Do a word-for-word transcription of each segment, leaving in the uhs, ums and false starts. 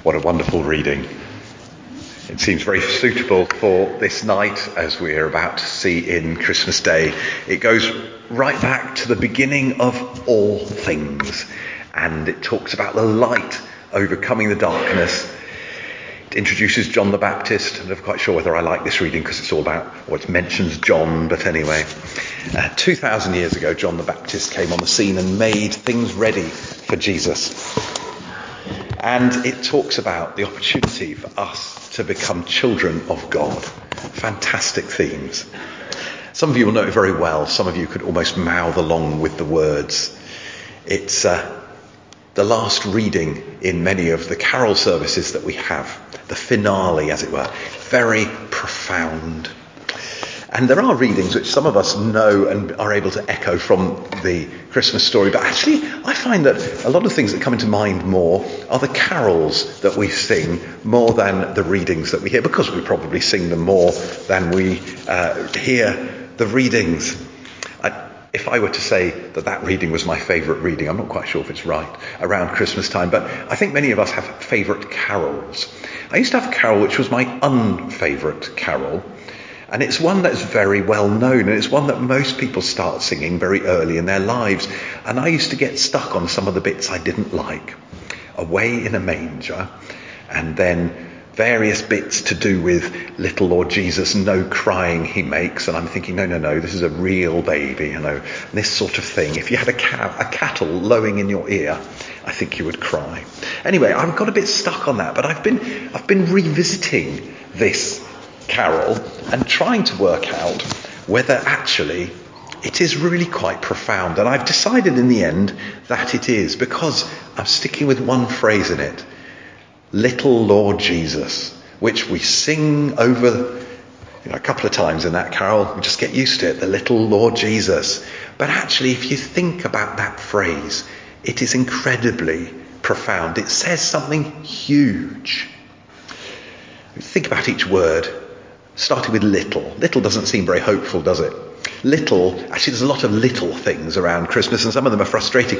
What a wonderful reading. It seems very suitable for this night as we're about to see in Christmas Day. It goes right back to the beginning of all things, and it talks about the light overcoming the darkness. It introduces John the Baptist. I'm not quite sure whether I like this reading because it's all about, or it mentions John, but anyway. Uh, two thousand years ago, John the Baptist came on the scene and made things ready for Jesus. And it talks about the opportunity for us to become children of God. Fantastic themes. Some of you will know it very well. Some of you could almost mouth along with the words. It's uh, the last reading in many of the carol services that we have. The finale, as it were. Very profound. And there are readings which some of us know and are able to echo from the Christmas story. But actually, I find that a lot of things that come into mind more are the carols that we sing more than the readings that we hear, because we probably sing them more than we uh, hear the readings. I, if I were to say that that reading was my favourite reading, I'm not quite sure if it's right, around Christmas time, but I think many of us have favourite carols. I used to have a carol which was my unfavourite carol. And it's one that's very well known, and it's one that most people start singing very early in their lives. And I used to get stuck on some of the bits I didn't like. Away in a manger, and then various bits to do with little Lord Jesus, no crying he makes. And I'm thinking, no, no, no, this is a real baby, you know, this sort of thing. If you had a, cow, a cattle lowing in your ear, I think you would cry. Anyway, I've got a bit stuck on that, but I've been, I've been revisiting this carol and trying to work out whether actually it is really quite profound. And I've decided in the end that it is, because I'm sticking with one phrase in it, little Lord Jesus, which we sing over you know, a couple of times in that carol. We just get used to it, the little Lord Jesus. But actually, if you think about that phrase, it is incredibly profound. It says something huge. Think about each word. Starting with little. Little doesn't seem very hopeful, does it? Little, actually there's a lot of little things around Christmas, and some of them are frustrating.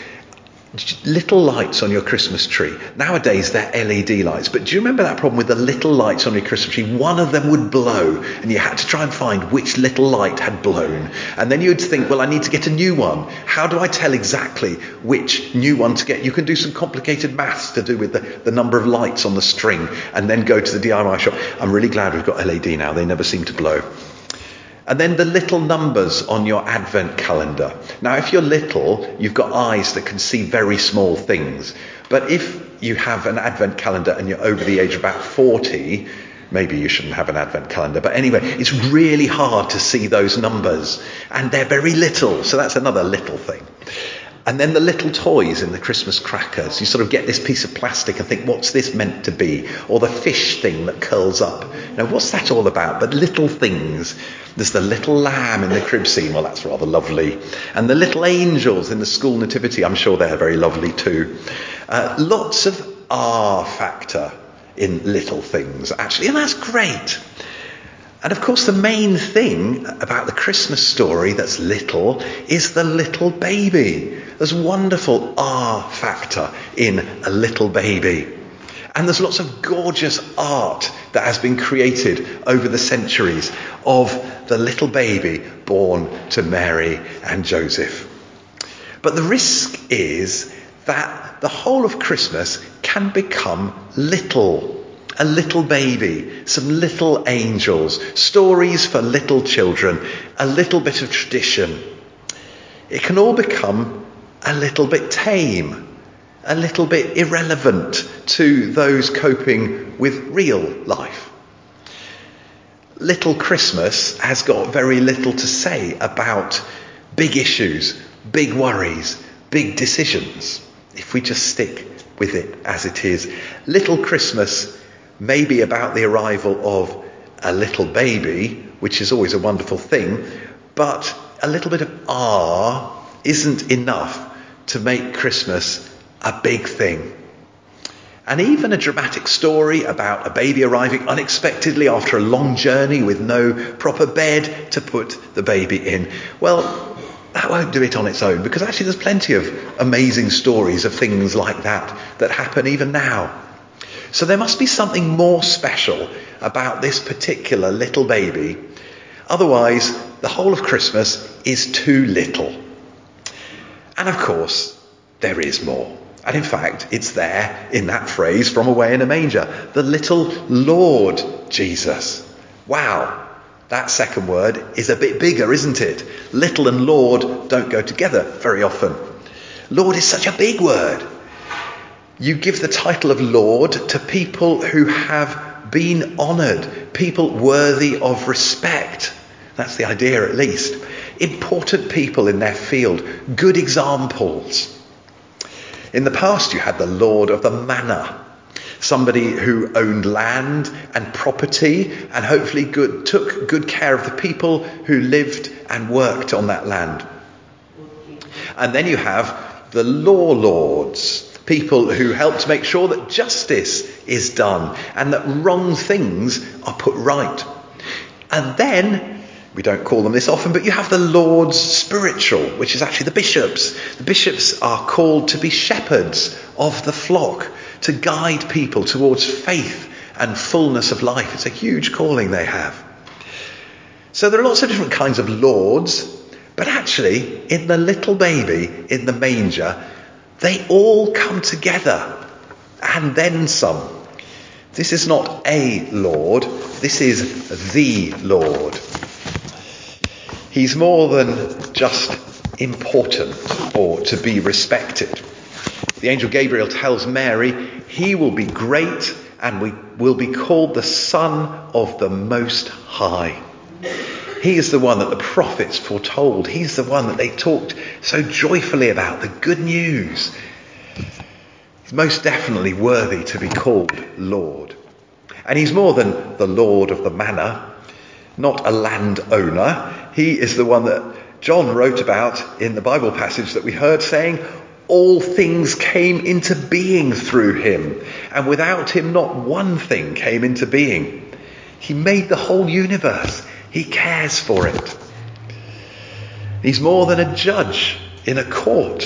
Little lights on your Christmas tree. Nowadays they're L E D lights, but do you remember that problem with the little lights on your Christmas tree? One of them would blow, and you had to try and find which little light had blown. And then you'd think, well, I need to get a new one. How do I tell exactly which new one to get? You can do some complicated maths to do with the, the number of lights on the string, and then go to the D I Y shop. I'm really glad we've got L E D now. They never seem to blow. And then the little numbers on your advent calendar. Now, if you're little, you've got eyes that can see very small things. But if you have an advent calendar and you're over the age of about forty, maybe you shouldn't have an advent calendar. But anyway, it's really hard to see those numbers. And they're very little. So that's another little thing. And then the little toys in the Christmas crackers. You sort of get this piece of plastic and think, what's this meant to be? Or the fish thing that curls up. Now, what's that all about? But little things. There's the little lamb in the crib scene. Well, that's rather lovely. And the little angels in the school nativity. I'm sure they're very lovely too. Uh, lots of R factor in little things, actually. And that's great. And of course, the main thing about the Christmas story that's little is the little baby. There's wonderful R factor in a little baby. And there's lots of gorgeous art that has been created over the centuries of the little baby born to Mary and Joseph. But the risk is that the whole of Christmas can become little. A little baby, some little angels, stories for little children, a little bit of tradition. It can all become a little bit tame, a little bit irrelevant to those coping with real life. Little Christmas has got very little to say about big issues, big worries, big decisions, if we just stick with it as it is. Little Christmas may be about the arrival of a little baby, which is always a wonderful thing, but a little bit of R isn't enough to make Christmas a big thing. And even a dramatic story about a baby arriving unexpectedly after a long journey with no proper bed to put the baby in, well, that won't do it on its own, because actually there's plenty of amazing stories of things like that that happen even now. So there must be something more special about this particular little baby. Otherwise, the whole of Christmas is too little. And of course, there is more. And in fact, it's there in that phrase, from away in a manger. The little Lord Jesus. Wow, that second word is a bit bigger, isn't it? Little and Lord don't go together very often. Lord is such a big word. You give the title of Lord to people who have been honoured, people worthy of respect. That's the idea, at least. Important people in their field, good examples. In the past, you had the Lord of the Manor, somebody who owned land and property and hopefully good, took good care of the people who lived and worked on that land. And then you have the law lords, people who help to make sure that justice is done and that wrong things are put right. And then, we don't call them this often, but you have the Lords spiritual, which is actually the bishops. The bishops are called to be shepherds of the flock, to guide people towards faith and fullness of life. It's a huge calling they have. So there are lots of different kinds of lords, but actually, in the little baby, in the manger, they all come together, and then some. This is not a Lord, this is the Lord. He's more than just important or to be respected. The angel Gabriel tells Mary he will be great and we will be called the Son of the Most High. He is the one that the prophets foretold. He's the one that they talked so joyfully about, the good news. He's most definitely worthy to be called Lord. And he's more than the Lord of the Manor, not a landowner. He is the one that John wrote about in the Bible passage that we heard, saying, all things came into being through him, and without him not one thing came into being. He made the whole universe. He cares for it. He's more than a judge in a court.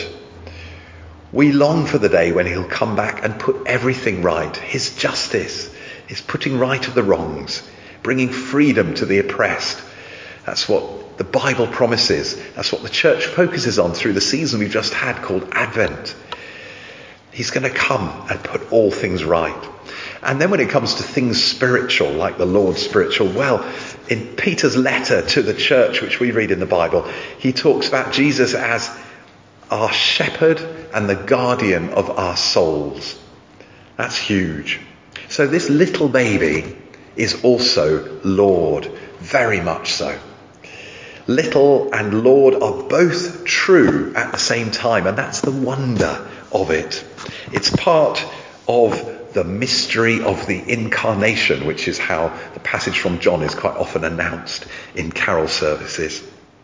We long for the day when he'll come back and put everything right. His justice, his putting right of the wrongs, bringing freedom to the oppressed. That's what the Bible promises. That's what the church focuses on through the season we've just had called Advent. He's going to come and put all things right. And then when it comes to things spiritual, like the Lord's spiritual, well, in Peter's letter to the church, which we read in the Bible, he talks about Jesus as our shepherd and the guardian of our souls. That's huge. So this little baby is also Lord, very much so. Little and Lord are both true at the same time, and that's the wonder of it. It's part of the mystery of the incarnation, which is how the passage from John is quite often announced in carol services.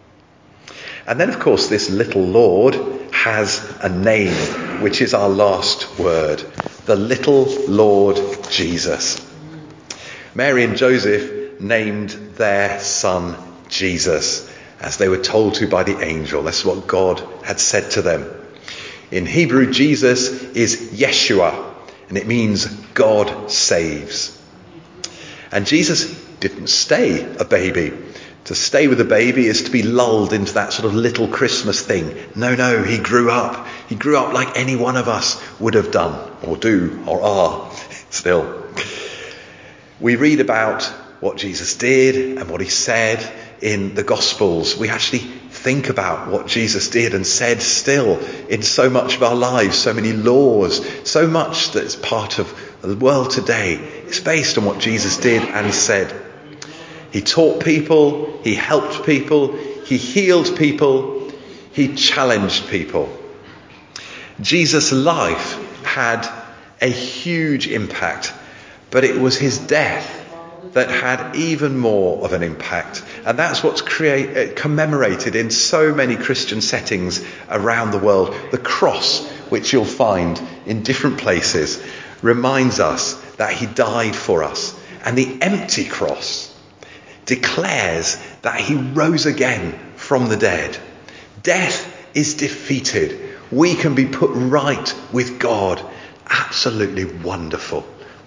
And then, of course, this little Lord has a name, which is our last word, the little Lord Jesus. Mary and Joseph named their son Jesus, as they were told to by the angel. That's what God had said to them. In Hebrew, Jesus is Yeshua, and it means God saves. And Jesus didn't stay a baby. To stay with a baby is to be lulled into that sort of little Christmas thing. No, no, he grew up. He grew up like any one of us would have done, or do, or are still. We read about what Jesus did and what he said in the Gospels. We actually think about what Jesus did and said still in so much of our lives, so many laws, so much that's part of the world today. It's based on what Jesus did and said. He taught people, he helped people, he healed people, he challenged people. Jesus' life had a huge impact, but it was his death that had even more of an impact. And that's what's create, commemorated in so many Christian settings around the world. The cross, which you'll find in different places, reminds us that he died for us. And the empty cross declares that he rose again from the dead. Death is defeated. We can be put right with God. Absolutely wonderful.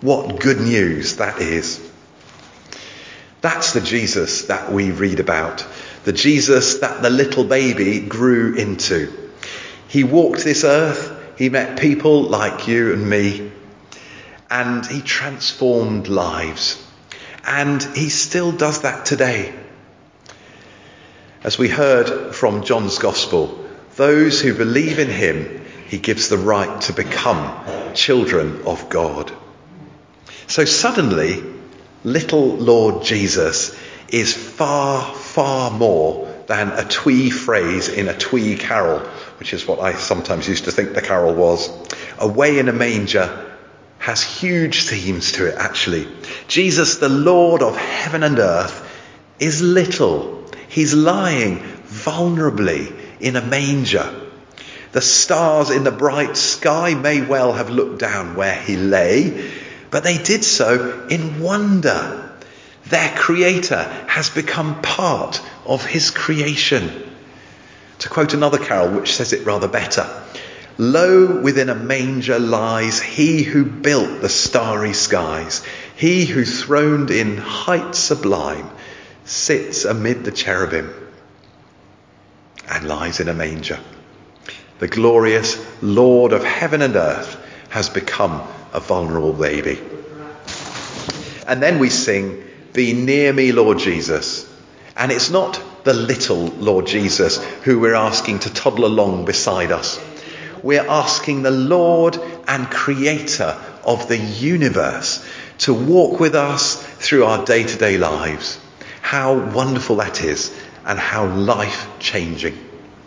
What good news that is. That's the Jesus that we read about. The Jesus that the little baby grew into. He walked this earth. He met people like you and me. And he transformed lives. And he still does that today. As we heard from John's Gospel, those who believe in him, he gives the right to become children of God. So suddenly, little Lord Jesus is far, far more than a twee phrase in a twee carol, which is what I sometimes used to think the carol was. Away in a manger has huge themes to it, actually. Jesus, the Lord of heaven and earth, is little. He's lying vulnerably in a manger. The stars in the bright sky may well have looked down where he lay, but they did so in wonder. Their creator has become part of his creation. To quote another carol which says it rather better, lo, within a manger lies he who built the starry skies. He who throned in height sublime sits amid the cherubim and lies in a manger. The glorious Lord of heaven and earth has become a vulnerable baby. And then we sing, Be near me, Lord Jesus. And it's not the little Lord Jesus who we're asking to toddle along beside us. We're asking the Lord and Creator of the universe to walk with us through our day-to-day lives. How wonderful that is, and how life-changing.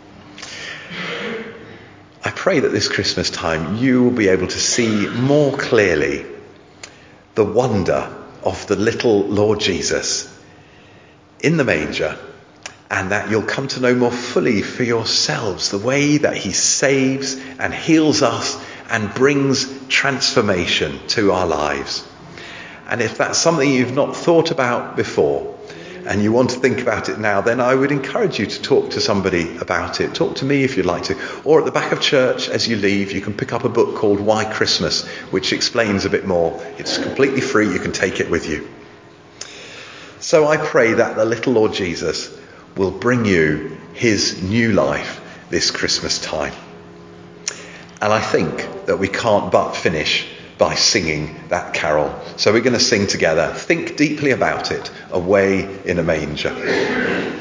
I pray that this Christmas time you will be able to see more clearly the wonder of the little Lord Jesus in the manger, and that you'll come to know more fully for yourselves the way that he saves and heals us and brings transformation to our lives. And if that's something you've not thought about before and you want to think about it now, then I would encourage you to talk to somebody about it. Talk to me if you'd like to. Or at the back of church as you leave, you can pick up a book called Why Christmas, which explains a bit more. It's completely free. You can take it with you. So I pray that the little Lord Jesus will bring you his new life this Christmas time. And I think that we can't but finish by singing that carol. So we're going to sing together. Think deeply about it. Away in a manger.